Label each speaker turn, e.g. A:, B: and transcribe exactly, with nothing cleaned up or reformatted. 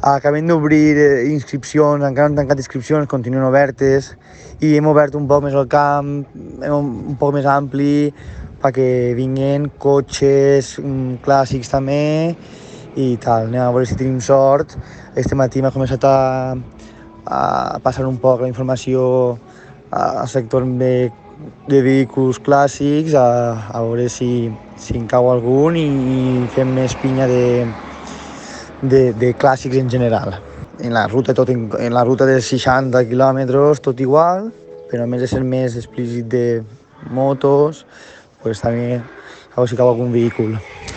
A: Acabem d'obrir eh, inscripcions, encara no han tancat inscripcions, continuen obertes i hem obert un poc més el camp, un, un poc més ampli, perquè vinguen cotxes um, clàssics també i tal. Anem a veure si tenim sort. Este matí m'ha començat a, a passar un poc la informació al sector de, de vehicles clàssics, a, a veure si, si en cau algun i, i fem més pinya de, de, de clàssics en general. En la ruta, tot en, en la ruta de seixanta quilòmetres tot igual, però a més de ser més explícit de motos, pues també a veure si cau algun vehicle.